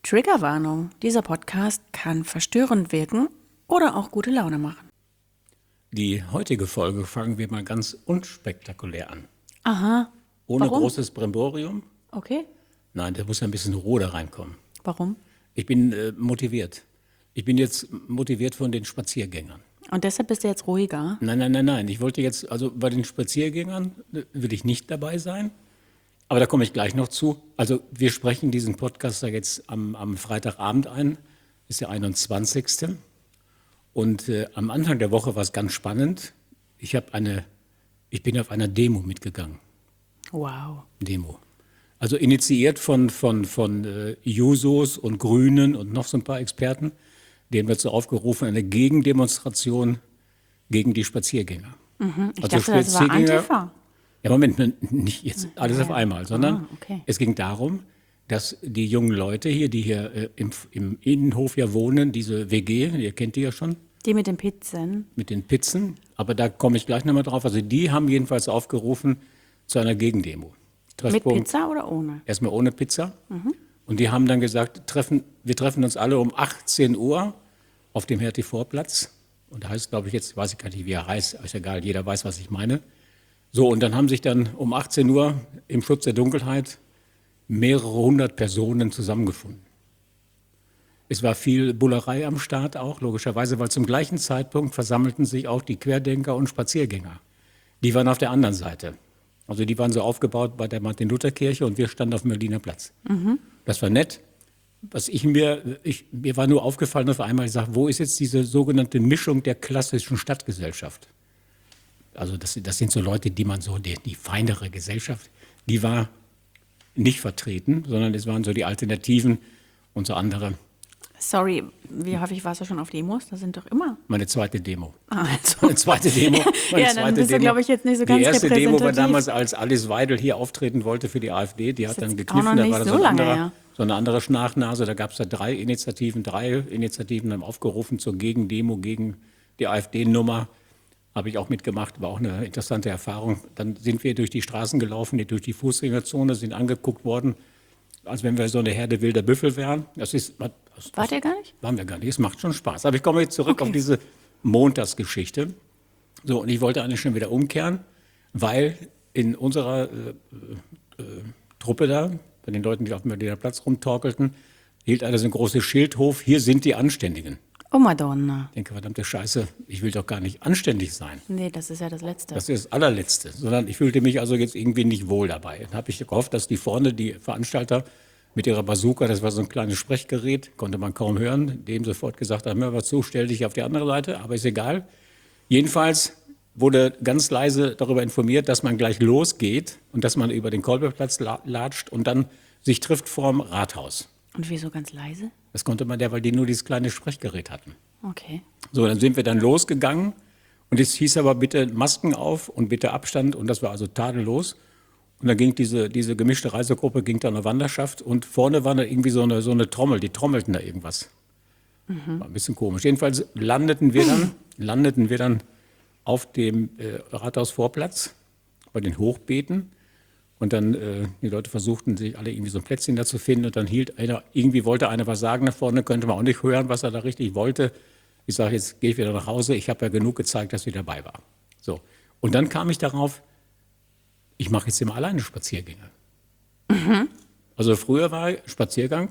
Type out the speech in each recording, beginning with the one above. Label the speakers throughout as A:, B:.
A: Triggerwarnung. Dieser Podcast kann verstörend wirken oder auch gute Laune machen.
B: Die heutige Folge fangen wir mal ganz unspektakulär an.
A: Aha.
B: Ohne
A: Warum?
B: großes Brimborium.
A: Okay.
B: Nein, da muss ein bisschen Ruhe da reinkommen.
A: Warum?
B: Ich bin motiviert. Ich bin jetzt motiviert von den Spaziergängern.
A: Und deshalb bist du jetzt ruhiger?
B: Nein. Ich wollte jetzt, also bei den Spaziergängern will ich nicht dabei sein. Aber da komme ich gleich noch zu. Also wir sprechen diesen Podcast da jetzt am Freitagabend ein. Ist der 21. Und am Anfang der Woche war es ganz spannend. Ich bin auf einer Demo mitgegangen.
A: Wow.
B: Demo. Also initiiert von Jusos und Grünen und noch so ein paar Experten. Die haben dazu aufgerufen, eine Gegendemonstration gegen die Spaziergänger.
A: Ich dachte, das war Antifa.
B: Ja, Moment, nicht jetzt alles auf einmal, sondern
A: okay.
B: es ging darum, dass die jungen Leute hier, die hier im Innenhof ja wohnen, diese WG, ihr kennt die ja schon,
A: Die mit den Pizzen.
B: mit den Pizzen, aber da komme ich gleich nochmal drauf, also die haben jedenfalls aufgerufen zu einer Gegendemo.
A: Mit
B: Treffpunkt
A: Pizza oder ohne?
B: erstmal ohne Pizza. Und die haben dann gesagt, wir treffen uns alle um 18 Uhr auf dem Hertie-Vorplatz. Und da heißt, glaube ich, jetzt weiß ich gar nicht, wie er heißt, ist egal, jeder weiß, was ich meine. So, und dann haben sich dann um 18 Uhr im Schutz der Dunkelheit mehrere hundert Personen zusammengefunden. Es war viel Bullerei am Start auch, logischerweise, weil zum gleichen Zeitpunkt versammelten sich auch die Querdenker und Spaziergänger. Die waren auf der anderen Seite. Also die waren so aufgebaut bei der Martin-Luther-Kirche und wir standen auf dem Berliner Platz. Das war nett. Mir war nur aufgefallen auf einmal, ich sage, wo ist jetzt diese sogenannte Mischung der klassischen Stadtgesellschaft? Also das sind so Leute, die man so, die feinere Gesellschaft, die war nicht vertreten, sondern es waren so die Alternativen und so andere.
A: Sorry, wie häufig warst du schon auf Demos? Das sind doch immer.
B: Meine zweite Demo.
A: Also.
B: Meine zweite Demo.
A: Ja, dann bist du, glaube ich, jetzt nicht so ganz
B: Die erste Demo war
A: repräsentativ.
B: damals, als Alice Weidel hier auftreten wollte für die AfD. Die hat
A: Das ist
B: dann
A: jetzt
B: gekniffen,
A: auch noch
B: da
A: nicht
B: war das
A: so lange her.
B: so eine andere Schnachnase. Da gab es da drei Initiativen haben aufgerufen zur Gegendemo gegen die AfD-Nummer. Habe ich auch mitgemacht, war auch eine interessante Erfahrung. Dann sind wir durch die Straßen gelaufen, durch die Fußgängerzone, sind angeguckt worden, als wenn wir so eine Herde wilder Büffel wären.
A: Wart ihr gar nicht?
B: Waren wir gar nicht, es macht schon Spaß. Aber ich komme jetzt zurück auf diese Montagsgeschichte. So, und ich wollte eigentlich schon wieder umkehren, weil in unserer Truppe da, bei den Leuten, die auf dem Berliner Platz rumtorkelten, hielt einer so ein großes Schild hoch, hier sind die Anständigen.
A: Oh Madonna.
B: Ich denke, verdammte Scheiße, ich will doch gar nicht anständig sein.
A: Nee, das ist ja das Letzte.
B: Das ist das Allerletzte, sondern ich fühlte mich also jetzt irgendwie nicht wohl dabei. Dann habe ich gehofft, dass die vorne, die Veranstalter mit ihrer Bazooka, das war so ein kleines Sprechgerät, konnte man kaum hören, dem sofort gesagt haben, hör mal zu, stell dich auf die andere Seite, aber ist egal. Jedenfalls wurde ganz leise darüber informiert, dass man gleich losgeht und dass man über den Kolberplatz latscht und dann sich trifft vorm Rathaus.
A: Und wieso ganz leise?
B: Das konnte man weil die nur dieses kleine Sprechgerät hatten.
A: Okay.
B: So, dann sind wir dann losgegangen und es hieß aber bitte Masken auf und bitte Abstand und das war also tadellos. Und dann ging diese gemischte Reisegruppe ging dann eine Wanderschaft und vorne war da irgendwie so eine Trommel, die trommelten da irgendwas. War ein bisschen komisch. Jedenfalls landeten wir dann auf dem Rathausvorplatz bei den Hochbeeten und dann die Leute versuchten sich alle irgendwie so ein Plätzchen da zu finden und dann wollte einer was sagen da vorne, könnte man auch nicht hören, was er da richtig wollte. Ich sage, jetzt gehe ich wieder nach Hause, ich habe ja genug gezeigt, dass ich dabei war. So. Und dann kam ich darauf, ich mache jetzt immer alleine Spaziergänge. Also früher war Spaziergang,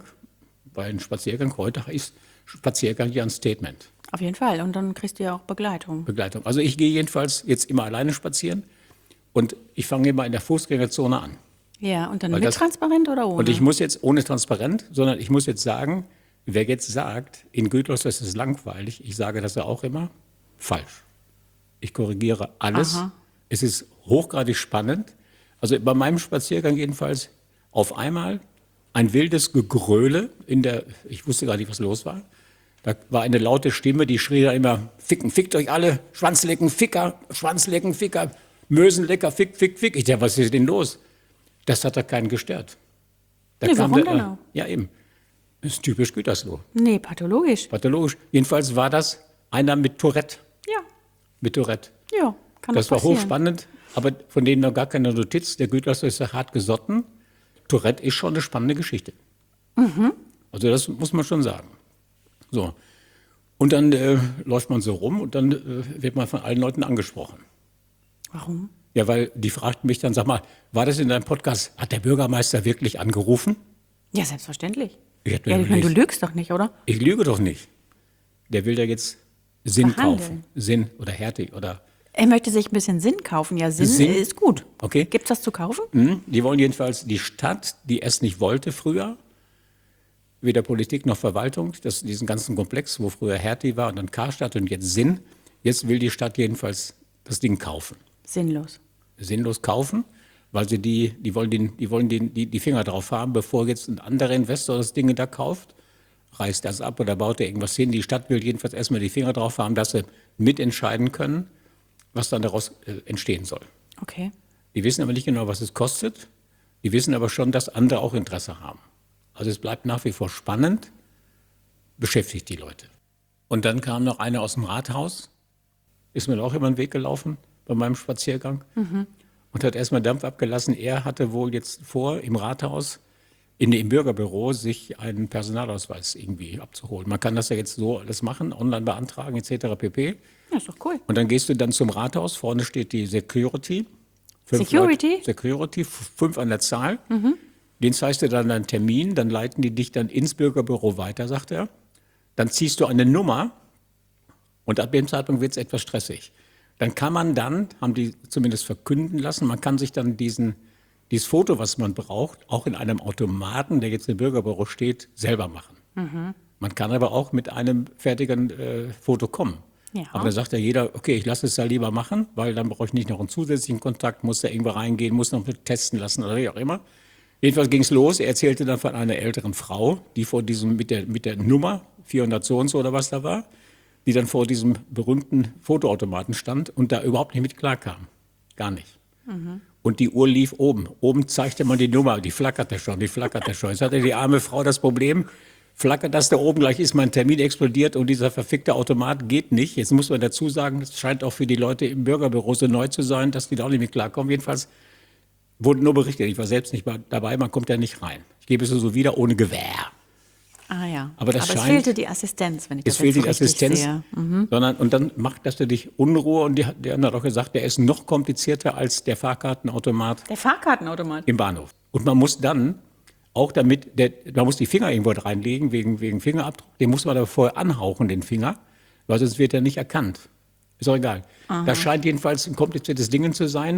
B: heute ist Spaziergang ja ein Statement.
A: Auf jeden Fall. Und dann kriegst du ja auch Begleitung.
B: Also ich gehe jedenfalls jetzt immer alleine spazieren und ich fange immer in der Fußgängerzone an.
A: Ja, und dann mit Transparent oder ohne?
B: Und ich muss jetzt ohne Transparent, sondern ich muss jetzt sagen, wer jetzt sagt, in Gütersloh ist es langweilig, ich sage das ja auch immer, falsch. Ich korrigiere alles.
A: Aha.
B: Es ist hochgradig spannend. Also bei meinem Spaziergang jedenfalls auf einmal ein wildes Gegröle ich wusste gar nicht, was los war. Da war eine laute Stimme, die schrie da immer, ficken, fickt euch alle, Schwanzlecken, Ficker, Mösenlecker, fick, fick, fick. Ich dachte, was ist denn los? Das hat da keinen gestört. Da
A: Nee,
B: kam
A: warum denn auch?
B: Ja, eben. Das ist typisch Gütersloh.
A: Nee, pathologisch.
B: Pathologisch. Jedenfalls war das einer mit Tourette.
A: Ja.
B: Mit Tourette.
A: Ja, kann
B: Das
A: doch
B: war
A: passieren.
B: hochspannend, aber von denen noch gar keine Notiz. Der Gütersloh ist ja hart gesotten. Tourette ist schon eine spannende Geschichte. Also das muss man schon sagen. So. Und dann läuft man so rum und dann wird man von allen Leuten angesprochen.
A: Warum?
B: Ja, weil die fragten mich dann, sag mal, war das in deinem Podcast, hat der Bürgermeister wirklich angerufen?
A: Ja, selbstverständlich.
B: Ich hab
A: Ja, ich meine, du
B: überlegt,
A: lügst doch nicht, oder?
B: ich lüge doch nicht. Der will da jetzt Sinn
A: Verhandeln.
B: kaufen. Sinn oder Härte oder,
A: Er möchte sich ein bisschen Sinn kaufen. Ja, Sinn,
B: Sinn?
A: ist gut.
B: okay.
A: Gibt's das zu kaufen?
B: Die wollen jedenfalls die Stadt, die es nicht wollte früher, weder Politik noch Verwaltung, diesen ganzen Komplex, wo früher Hertie war und dann Karstadt und jetzt Sinn. Jetzt will die Stadt jedenfalls das Ding kaufen.
A: Sinnlos.
B: Sinnlos kaufen, weil sie die wollen die Finger drauf haben, bevor jetzt ein anderer Investor das Ding da kauft, reißt das ab oder baut er irgendwas hin. Die Stadt will jedenfalls erstmal die Finger drauf haben, dass sie mitentscheiden können, was dann daraus entstehen soll.
A: Okay.
B: Die wissen aber nicht genau, was es kostet. Die wissen aber schon, dass andere auch Interesse haben. Also es bleibt nach wie vor spannend, beschäftigt die Leute. Und dann kam noch einer aus dem Rathaus, ist mir auch über den Weg gelaufen bei meinem Spaziergang und hat erstmal Dampf abgelassen. Er hatte wohl jetzt vor, im Rathaus, im Bürgerbüro, sich einen Personalausweis irgendwie abzuholen. Man kann das ja jetzt so alles machen, online beantragen etc. pp.
A: Ja, ist doch cool.
B: Und dann gehst du dann zum Rathaus, vorne steht die Security.
A: Security?
B: Security, 5 an der Zahl. Den zeigst du dann einen Termin, dann leiten die dich dann ins Bürgerbüro weiter, sagt er. Dann ziehst du eine Nummer und ab dem Zeitpunkt wird es etwas stressig. Dann kann man dann, haben die zumindest verkünden lassen, man kann sich dann dieses Foto, was man braucht, auch in einem Automaten, der jetzt im Bürgerbüro steht, selber machen. Man kann aber auch mit einem fertigen Foto kommen.
A: Ja.
B: Aber da sagt ja jeder, okay, ich lasse es ja lieber machen, weil dann brauche ich nicht noch einen zusätzlichen Kontakt, muss da irgendwo reingehen, muss noch testen lassen oder wie auch immer. Jedenfalls ging es los. Er erzählte dann von einer älteren Frau, die vor diesem, mit der Nummer, 400 so und so oder was da war, die dann vor diesem berühmten Fotoautomaten stand und da überhaupt nicht mit klarkam. Gar nicht. Und die Uhr lief oben. Oben zeigte man die Nummer, die flackerte schon, die flackerte schon. Jetzt hatte die arme Frau das Problem, flackert das da oben, gleich ist mein Termin explodiert und dieser verfickte Automat geht nicht. Jetzt muss man dazu sagen, es scheint auch für die Leute im Bürgerbüro so neu zu sein, dass die da auch nicht mit klarkommen. Jedenfalls wurde nur berichtet, ich war selbst nicht dabei, man kommt ja nicht rein. Ich gebe es so wieder ohne Gewähr.
A: Ah ja.
B: Aber
A: es fehlte die Assistenz, wenn ich das
B: Es fehlt
A: jetzt
B: die
A: so richtig
B: Assistenz,
A: sehe.
B: sondern, und dann macht das für dich Unruhe und der hat auch gesagt, der ist noch komplizierter als der Fahrkartenautomat
A: Der Fahrkartenautomat.
B: im Bahnhof. Und man muss dann auch man muss die Finger irgendwo reinlegen, wegen Fingerabdruck, den muss man aber vorher anhauchen, den Finger, weil sonst wird er nicht erkannt. Ist auch egal. Das scheint jedenfalls ein kompliziertes Ding zu sein.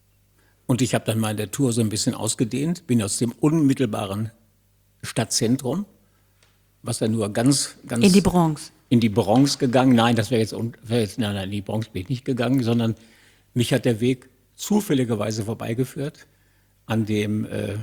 B: Und ich habe dann mal in der Tour so ein bisschen ausgedehnt, bin aus dem unmittelbaren Stadtzentrum, was dann nur ganz
A: In die Bronx.
B: in die Bronx gegangen. Nein, das wäre jetzt, nein, in die Bronx bin ich nicht gegangen, sondern mich hat der Weg zufälligerweise vorbeigeführt an dem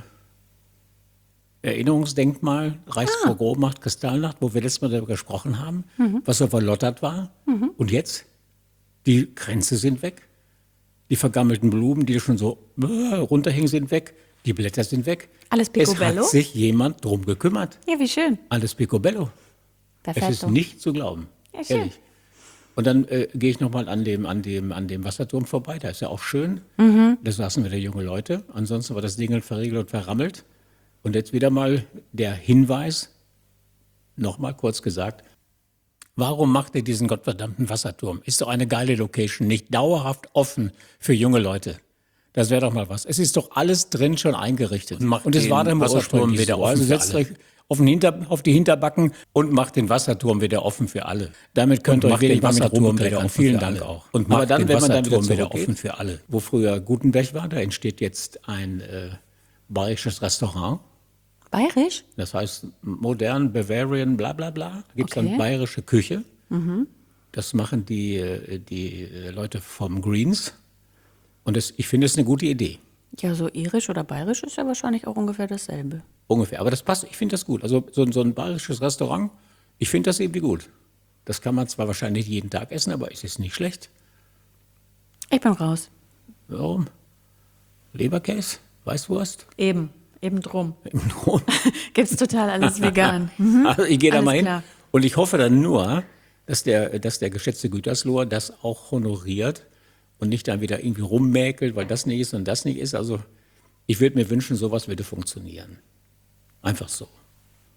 B: Erinnerungsdenkmal Reichsvorgrobmacht, Kristallnacht, wo wir letztes Mal darüber gesprochen haben, was so verlottert war. Und jetzt, die Kränze sind weg. Die vergammelten Blumen, die schon so runterhängen, sind weg. Die Blätter sind weg.
A: Alles Picobello?
B: Es hat sich jemand drum gekümmert.
A: Ja, wie schön.
B: Alles Picobello. Es ist
A: Perfekt.
B: nicht zu glauben.
A: Ja, schön.
B: Ehrlich. Und dann gehe ich nochmal an dem Wasserturm vorbei. Da ist ja auch schön. Da saßen wieder junge Leute. Ansonsten war das Ding verriegelt und verrammelt. Und jetzt wieder mal der Hinweis, nochmal kurz gesagt, warum macht ihr diesen gottverdammten Wasserturm? Ist doch eine geile Location, nicht dauerhaft offen für junge Leute. Das wäre doch mal was. Es ist doch alles drin schon eingerichtet. Und es war dann
C: Wasserturm wieder offen
B: Also
C: für
B: setzt
C: alle.
B: euch auf die Hinterbacken und macht den Wasserturm wieder offen für alle. Damit könnt ihr euch
C: macht den
B: wenig mal mit
C: Wasserturm
B: Ruhm
C: wieder
B: kleckern.
C: offen
B: Vielen
C: für
B: Dank
C: alle.
B: auch.
C: Und
B: Aber
C: macht
B: dann,
C: den
B: wenn man dann wieder
C: Wasserturm wieder
B: zurückgeht,
C: offen für alle.
B: wo früher Gutenberg war, da entsteht jetzt ein bayerisches Restaurant.
A: Bayerisch?
B: Das heißt modern, Bavarian, bla bla bla. Da gibt es
A: Okay.
B: dann bayerische Küche. Das machen die Leute vom Greens. Und ich finde, es ist eine gute Idee.
A: Ja, so irisch oder bayerisch ist ja wahrscheinlich auch ungefähr dasselbe.
B: Ungefähr. Aber das passt, ich finde das gut. Also so ein bayerisches Restaurant, ich finde das irgendwie gut. Das kann man zwar wahrscheinlich jeden Tag essen, aber es ist nicht schlecht.
A: Ich bin raus.
B: Warum? Leberkäse, Weißwurst,
A: Eben drum.
B: im Lohn.
A: Gibt's total alles vegan.
B: Also ich gehe da
A: Alles
B: mal hin.
A: klar.
B: Und ich hoffe dann nur, dass der geschätzte Gütersloher das auch honoriert und nicht dann wieder irgendwie rummäkelt, weil das nicht ist und das nicht ist. Also ich würde mir wünschen, sowas würde funktionieren. Einfach so.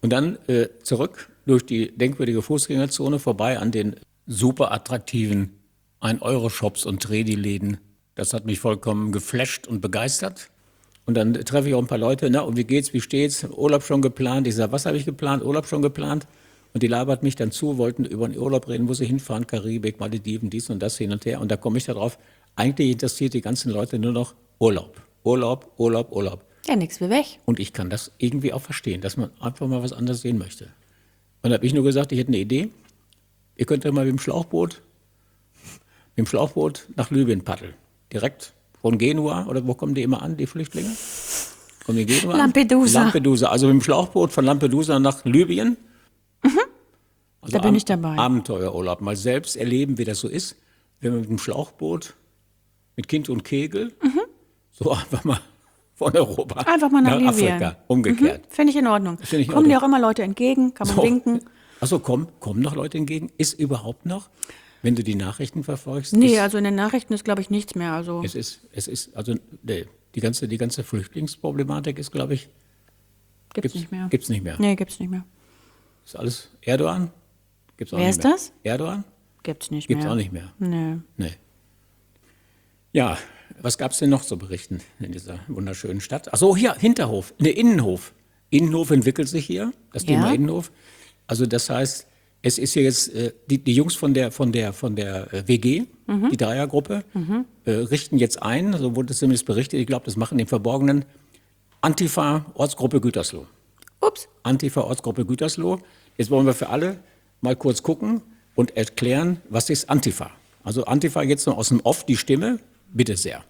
B: Und dann zurück durch die denkwürdige Fußgängerzone vorbei an den super attraktiven 1-Euro-Shops und Tredi-Läden. Das hat mich vollkommen geflasht und begeistert. Und dann treffe ich auch ein paar Leute, na und wie geht's, wie steht's, Urlaub schon geplant? Ich sage, was habe ich geplant? Urlaub schon geplant? Und die labert mich dann zu, wollten über den Urlaub reden, wo sie hinfahren, Karibik, Malediven, dies und das hin und her. Und da komme ich darauf, eigentlich interessiert die ganzen Leute nur noch Urlaub. Urlaub, Urlaub, Urlaub.
A: Ja, nix wie weg.
B: Und ich kann das irgendwie auch verstehen, dass man einfach mal was anderes sehen möchte. Und da habe ich nur gesagt, ich hätte eine Idee. Ihr könnt ja mal mit dem Schlauchboot nach Libyen paddeln. Direkt von Genua, oder wo kommen die immer an, die Flüchtlinge? Kommen die Genua an?
A: Lampedusa.
B: Lampedusa, also mit dem Schlauchboot von Lampedusa nach Libyen. Also
A: Da bin ich dabei.
B: Abenteuerurlaub. Mal selbst erleben, wie das so ist, wenn man mit dem Schlauchboot, mit Kind und Kegel, so einfach mal von Europa
A: Einfach mal nach Libyen.
B: Afrika, umgekehrt.
A: Finde ich in Ordnung.
B: Finde ich in
A: Kommen dir
B: Ordnung.
A: auch immer Leute entgegen, kann man winken.
B: Achso, kommen noch Leute entgegen? Ist überhaupt noch, wenn du die Nachrichten verfolgst?
A: Nee,
B: ist,
A: also in den Nachrichten ist, glaube ich, nichts mehr. Also
B: es ist, also die ganze Flüchtlingsproblematik ist, glaube ich,
A: gibt's nicht mehr.
B: Gibt's nicht mehr.
A: Nee, gibt's nicht mehr.
B: Ist alles Erdogan? Gibt's auch
A: Wer
B: nicht
A: ist
B: mehr.
A: das?
B: Erdogan?
A: Gibt's nicht
B: Gibt's
A: mehr.
B: auch nicht mehr.
A: Nee.
B: Nee. Ja, was gab es denn noch zu berichten in dieser wunderschönen Stadt? Achso, hier, Hinterhof, Innenhof. Innenhof entwickelt sich hier, das Thema
A: Ja.
B: Innenhof. Also das heißt, es ist hier jetzt, die Jungs von der WG, die Dreiergruppe, richten jetzt ein, so wurde es zumindest berichtet, ich glaube, das machen im Verborgenen, Antifa, Ortsgruppe Gütersloh.
A: Ups.
B: Antifa, Ortsgruppe Gütersloh. Jetzt wollen wir für alle mal kurz gucken und erklären, was ist Antifa? Also Antifa jetzt nur aus dem Off die Stimme, bitte sehr.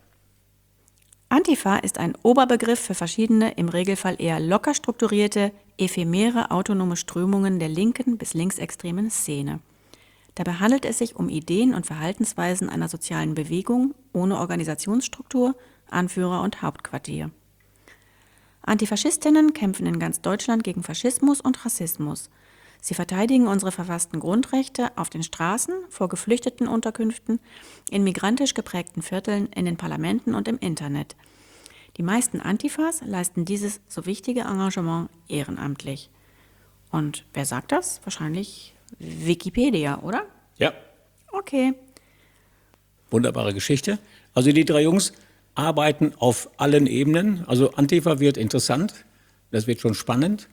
A: Antifa ist ein Oberbegriff für verschiedene, im Regelfall eher locker strukturierte, ephemere, autonome Strömungen der linken bis linksextremen Szene. Dabei handelt es sich um Ideen und Verhaltensweisen einer sozialen Bewegung ohne Organisationsstruktur, Anführer und Hauptquartier. Antifaschistinnen kämpfen in ganz Deutschland gegen Faschismus und Rassismus. Sie verteidigen unsere verfassten Grundrechte auf den Straßen, vor Geflüchtetenunterkünften, in migrantisch geprägten Vierteln, in den Parlamenten und im Internet. Die meisten Antifas leisten dieses so wichtige Engagement ehrenamtlich. Und wer sagt das? Wahrscheinlich Wikipedia, oder?
B: Ja.
A: Okay.
B: Wunderbare Geschichte. Also die drei Jungs arbeiten auf allen Ebenen. Also Antifa wird interessant, das wird schon spannend.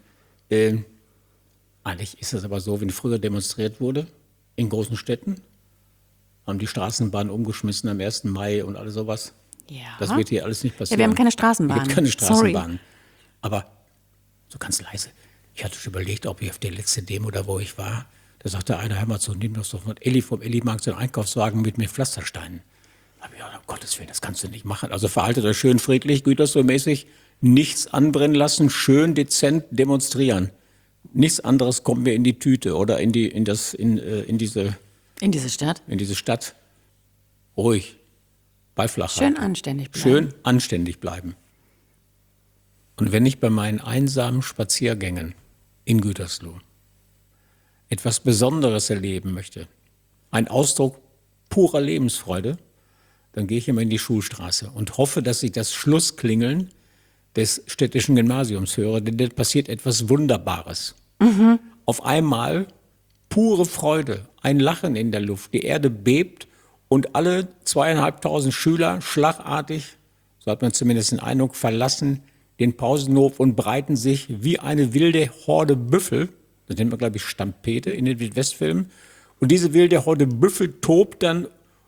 B: Eigentlich ist es aber so, wenn früher demonstriert wurde in großen Städten, haben die Straßenbahnen umgeschmissen am 1. Mai und alles sowas.
A: Ja.
B: Das wird hier alles nicht
A: Ja,
B: passieren.
A: wir haben keine Straßenbahn.
B: Es gibt keine
A: Sorry.
B: Straßenbahnen. Aber so ganz leise. Ich hatte schon überlegt, ob ich auf der letzten Demo, da wo ich war, da sagte einer, hör mal zu, nimm doch so vom Elli-Markt so einen Einkaufswagen mit Pflastersteinen. Da habe ich gedacht, um Gottes Willen, das kannst du nicht machen. Also verhaltet euch schön friedlich, Gütersloh-mäßig, nichts anbrennen lassen, schön dezent demonstrieren. Nichts anderes kommt mir in die Tüte oder in diese
A: In diese Stadt.
B: Stadt. Ruhig, bei Flachheit.
A: Schön anständig bleiben.
B: Schön anständig bleiben. Und wenn ich bei meinen einsamen Spaziergängen in Gütersloh etwas Besonderes erleben möchte, ein Ausdruck purer Lebensfreude, dann gehe ich immer in die Schulstraße und hoffe, dass ich das Schlussklingeln des städtischen Gymnasiums höre, denn da passiert etwas Wunderbares. Auf einmal pure Freude, ein Lachen in der Luft, die Erde bebt und alle 2.500 Schüler schlagartig, so hat man zumindest den Eindruck, verlassen den Pausenhof und breiten sich wie eine wilde Horde Büffel, das nennt man, glaube ich, Stampede in den Wildwestfilmen, und diese wilde Horde Büffel tobt dann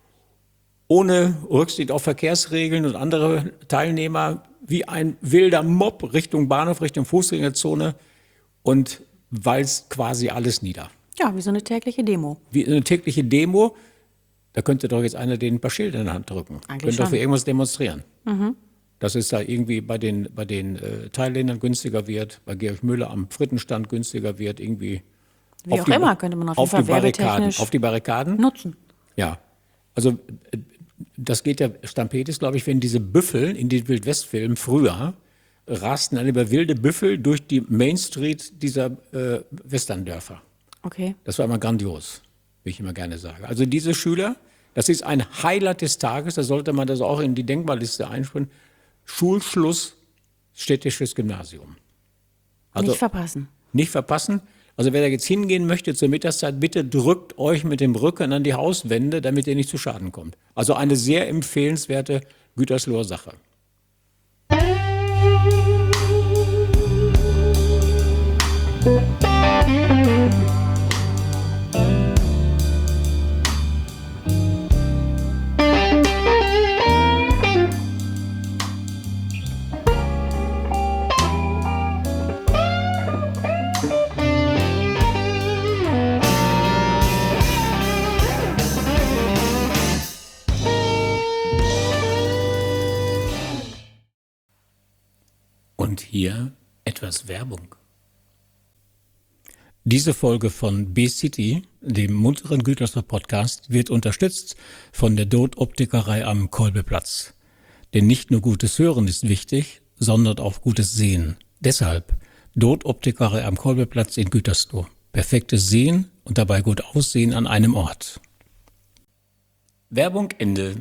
B: ohne Rücksicht auf Verkehrsregeln und andere Teilnehmer wie ein wilder Mob Richtung Bahnhof, Richtung Fußgängerzone und walzt quasi alles nieder.
A: Ja, wie so eine tägliche Demo.
B: Wie eine tägliche Demo, da könnte doch jetzt einer den ein paar Schilder in die Hand drücken.
A: Eigentlich
B: Könnte doch
A: schon.
B: für irgendwas demonstrieren. Dass es da irgendwie bei den Teilnehmern günstiger wird, bei Georg Müller am Frittenstand günstiger wird, irgendwie.
A: Wie auch immer, könnte man auf jeden Fall werbetechnisch
B: Auf die Barrikaden.
A: nutzen.
B: Ja, also das geht ja, Stampede ist, glaube ich, wenn diese Büffel in den Wildwestfilmen früher rasten dann über wilde Büffel durch die Main Street dieser Westerndörfer.
A: Okay.
B: Das war immer grandios, wie ich immer gerne sage. Also diese Schüler, das ist ein Highlight des Tages, da sollte man das auch in die Denkmalliste einspielen. Schulschluss, städtisches Gymnasium. Also
A: Nicht verpassen.
B: Nicht verpassen. Also wer da jetzt hingehen möchte zur Mittagszeit, bitte drückt euch mit dem Rücken an die Hauswände, damit ihr nicht zu Schaden kommt. Also eine sehr empfehlenswerte Gütersloher Sache. Und hier etwas Werbung. Diese Folge von B-City, dem munteren Gütersloher Podcast, wird unterstützt von der Doth Optikerei am Kolbeplatz. Denn nicht nur gutes Hören ist wichtig, sondern auch gutes Sehen. Deshalb Doth Optikerei am Kolbeplatz in Gütersloh. Perfektes Sehen und dabei gut Aussehen an einem Ort. Werbung Ende.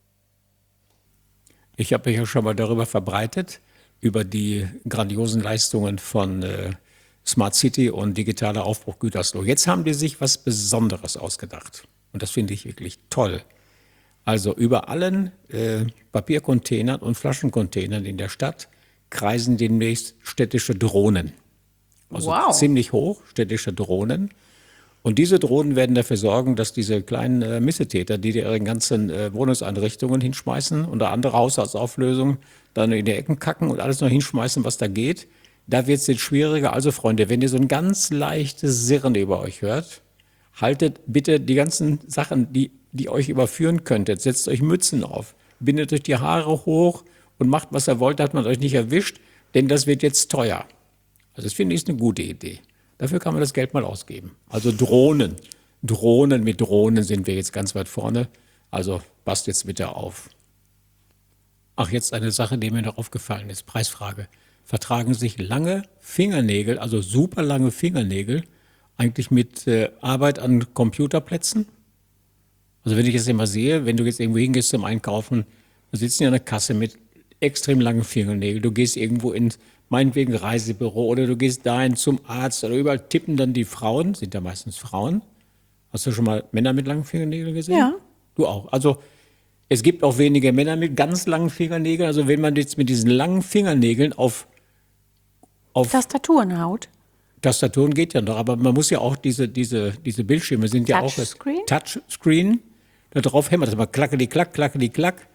B: Ich habe mich ja schon mal darüber verbreitet, über die grandiosen Leistungen von Smart City und digitaler Aufbruch Gütersloh. Jetzt haben die sich was Besonderes ausgedacht. Und das finde ich wirklich toll. Also über allen Papiercontainern und Flaschencontainern in der Stadt kreisen demnächst städtische Drohnen. Also ziemlich hoch, städtische Drohnen. Und diese Drohnen werden dafür sorgen, dass diese kleinen Missetäter, die ihre ganzen Wohnungseinrichtungen hinschmeißen und andere Haushaltsauflösungen dann in die Ecken kacken und alles noch hinschmeißen, was da geht, da wird es jetzt schwieriger. Also Freunde, wenn ihr so ein ganz leichtes Sirren über euch hört, haltet bitte die ganzen Sachen, die euch überführen könntet. Setzt euch Mützen auf, bindet euch die Haare hoch und macht, was ihr wollt, dass man euch nicht erwischt, denn das wird jetzt teuer. Also das finde ich ist eine gute Idee. Dafür kann man das Geld mal ausgeben. Also Drohnen. Mit Drohnen sind wir jetzt ganz weit vorne. Also passt jetzt bitte auf. Ach, jetzt eine Sache, die mir noch aufgefallen ist. Preisfrage. Vertragen sich lange Fingernägel, also super lange Fingernägel, eigentlich mit Arbeit an Computerplätzen? Also wenn ich jetzt immer sehe, wenn du jetzt irgendwo hingehst zum Einkaufen, da sitzen ja an der Kasse mit extrem langen Fingernägeln. Du gehst irgendwo ins meinetwegen Reisebüro oder du gehst dahin zum Arzt oder überall tippen dann die Frauen, sind ja meistens Frauen. Hast du schon mal Männer mit langen Fingernägeln gesehen?
A: Ja.
B: Du auch. Also es gibt auch wenige Männer mit ganz langen Fingernägeln. Also wenn man jetzt mit diesen langen Fingernägeln auf
A: Tastaturen haut.
B: Tastaturen geht ja noch, aber man muss ja auch diese Bildschirme sind ja auch das
A: Touchscreen?
B: Touchscreen. Da drauf hämmert das mal klackeli-klack, klackeli-klack.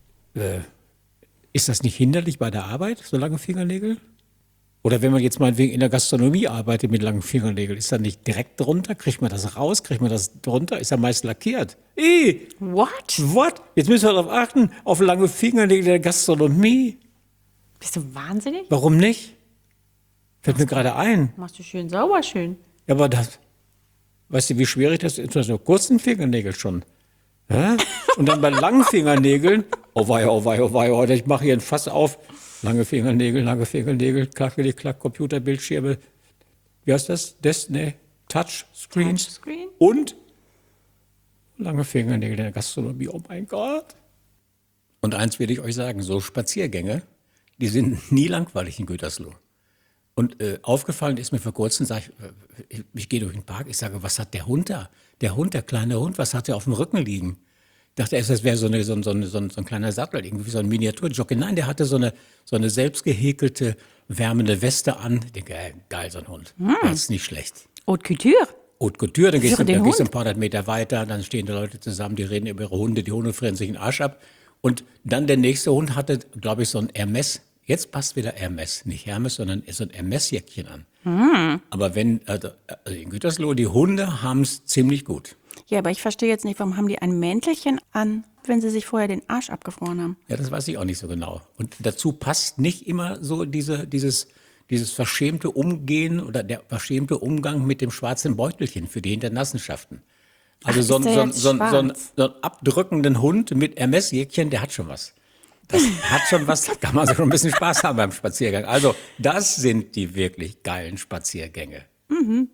B: Ist das nicht hinderlich bei der Arbeit, so lange Fingernägel? Oder wenn man jetzt meinetwegen in der Gastronomie arbeitet mit langen Fingernägeln, ist da nicht direkt drunter? Kriegt man das raus? Kriegt man das drunter? Ist ja meist lackiert. What? Jetzt müssen wir darauf achten, auf lange Fingernägel in der Gastronomie.
A: Bist du wahnsinnig?
B: Warum nicht? Fällt mir gerade ein.
A: Machst du schön sauber, schön.
B: Ja, aber das, weißt du, wie schwierig das ist? So kurzen Fingernägel schon. Ja? Und dann bei langen Fingernägeln, oh wei, ich mache hier ein Fass auf. Lange Fingernägel, klack, Computerbildschirme. Wie heißt das? Touchscreens.
A: Touchscreen?
B: Und lange Fingernägel in der Gastronomie. Oh mein Gott. Und eins will ich euch sagen, so Spaziergänge, die sind nie langweilig in Gütersloh. Und aufgefallen ist mir vor kurzem, ich gehe durch den Park, ich sage, was hat der Hund da? Der kleine Hund, was hat der auf dem Rücken liegen? Ich dachte erst, das wäre so ein kleiner Sattel, irgendwie so ein Miniaturjockey. Nein, der hatte so eine selbst gehäkelte, wärmende Weste an. Ich denke, geil, so ein Hund. Das ist nicht schlecht.
A: Haute Couture.
B: Haute Couture, dann gehst du ein
A: Hund?
B: paar hundert Meter weiter, dann stehen da Leute zusammen, die reden über ihre Hunde, die Hunde frieren sich den Arsch ab. Und dann der nächste Hund hatte, glaube ich, so ein Hermes. Jetzt passt wieder Hermes, nicht Hermes, sondern so ein Hermes-Jäckchen an. Aber in Gütersloh, die Hunde haben es ziemlich gut.
A: Ja, aber ich verstehe jetzt nicht, warum haben die ein Mäntelchen an, wenn sie sich vorher den Arsch abgefroren haben?
B: Ja, das weiß ich auch nicht so genau. Und dazu passt nicht immer so dieses verschämte Umgehen oder der verschämte Umgang mit dem schwarzen Beutelchen für die Hinterlassenschaften. Also so einen abdrückenden Hund mit Hermes-Jäckchen, der hat schon was. Das hat schon was, da kann man schon ein bisschen Spaß haben beim Spaziergang. Also das sind die wirklich geilen Spaziergänge. Mhm.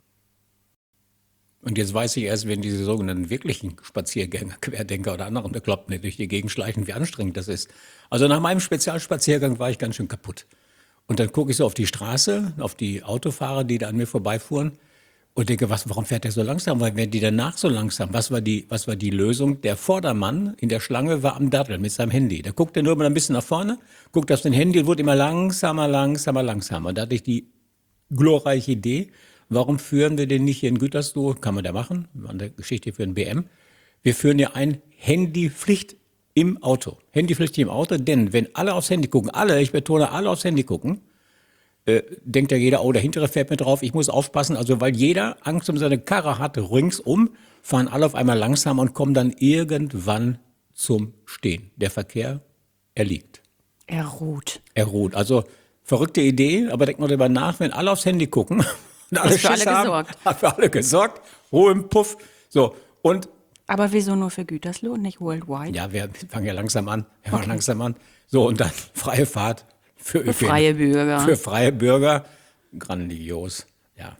B: Und jetzt weiß ich erst, wenn diese sogenannten wirklichen Spaziergänger, Querdenker oder anderen Bekloppten durch die Gegend schleichen, wie anstrengend das ist. Also nach meinem Spezialspaziergang war ich ganz schön kaputt. Und dann gucke ich so auf die Straße, auf die Autofahrer, die da an mir vorbeifuhren und denke, warum fährt der so langsam? Weil werden die danach so langsam? Was war die Lösung? Der Vordermann in der Schlange war am Daddeln mit seinem Handy. Da guckt er nur mal ein bisschen nach vorne, guckt auf sein Handy und wurde immer langsamer. Und da hatte ich die glorreiche Idee, warum führen wir den nicht hier in Gütersloh? Kann man da machen, war eine Geschichte für ein BM. Wir führen ja ein Handypflicht im Auto. Handypflicht im Auto, denn wenn alle aufs Handy gucken, ich betone, alle aufs Handy gucken, denkt ja jeder, der hintere fährt mir drauf, ich muss aufpassen. Also weil jeder Angst um seine Karre hat, ringsum, fahren alle auf einmal langsam und kommen dann irgendwann zum Stehen. Der Verkehr erliegt.
A: Er ruht.
B: Also verrückte Idee, aber denkt mal darüber nach, wenn alle aufs Handy gucken und alle
A: Ist für alle
B: Schiss haben,
A: gesorgt.
B: hat für alle gesorgt, Ruhe im Puff. So, und
A: Aber wieso nur für Gütersloh und nicht worldwide?
B: ja, wir fangen ja langsam an. So, und dann freie Fahrt
A: Für freie Bürger.
B: Für freie Bürger. Grandios, ja.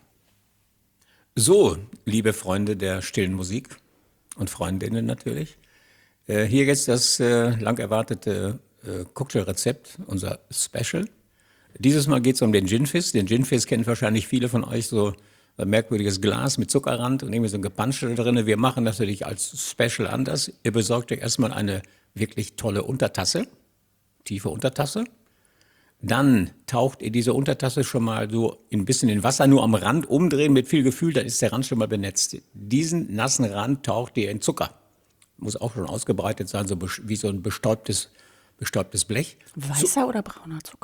B: So, liebe Freunde der stillen Musik und Freundinnen natürlich. Hier jetzt das lang erwartete Cocktailrezept, unser Special. Dieses Mal geht es um den Gin-Fizz. Den Gin-Fizz kennen wahrscheinlich viele von euch, so ein merkwürdiges Glas mit Zuckerrand und irgendwie so ein Gepansche da drin. Wir machen das natürlich als Special anders. Ihr besorgt euch erstmal eine wirklich tolle Untertasse, tiefe Untertasse. Dann taucht ihr diese Untertasse schon mal so ein bisschen in Wasser, nur am Rand umdrehen mit viel Gefühl, dann ist der Rand schon mal benetzt. Diesen nassen Rand taucht ihr in Zucker. Muss auch schon ausgebreitet sein, so wie so ein bestäubtes Blech.
A: Weißer oder brauner Zucker?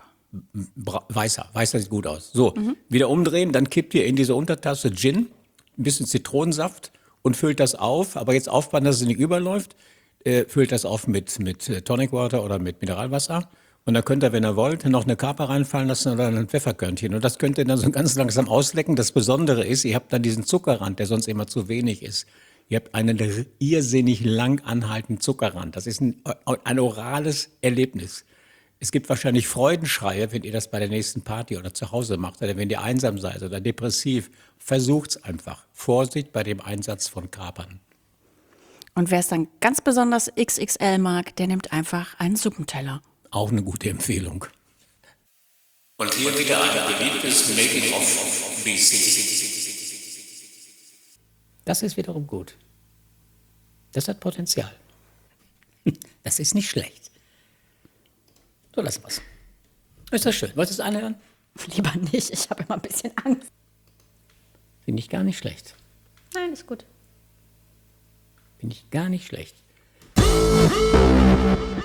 B: Weißer sieht gut aus. So, wieder umdrehen, dann kippt ihr in diese Untertasse Gin, ein bisschen Zitronensaft und füllt das auf. Aber jetzt aufpassen, dass es nicht überläuft. Füllt das auf mit Tonic Water oder mit Mineralwasser. Und dann könnt ihr, wenn ihr wollt, noch eine Kaper reinfallen lassen oder ein Pfefferkörnchen. Und das könnt ihr dann so ganz langsam auslecken. Das Besondere ist, ihr habt dann diesen Zuckerrand, der sonst immer zu wenig ist. Ihr habt einen irrsinnig lang anhaltenden Zuckerrand. Das ist ein orales Erlebnis. Es gibt wahrscheinlich Freudenschreie, wenn ihr das bei der nächsten Party oder zu Hause macht, oder wenn ihr einsam seid oder depressiv. Versucht's einfach. Vorsicht bei dem Einsatz von Kapern.
A: Und wer es dann ganz besonders XXL mag, der nimmt einfach einen Suppenteller.
B: Auch eine gute Empfehlung.
C: Und hier wieder ein beliebtes Making-of BC.
B: Das ist wiederum gut. Das hat Potenzial. Das ist nicht schlecht. So, lassen wir's. Ist das schön? Wolltest du es anhören?
A: Lieber nicht, ich habe immer ein bisschen Angst.
B: Finde ich gar nicht schlecht.
A: Nein, ist gut.
B: Finde ich gar nicht schlecht.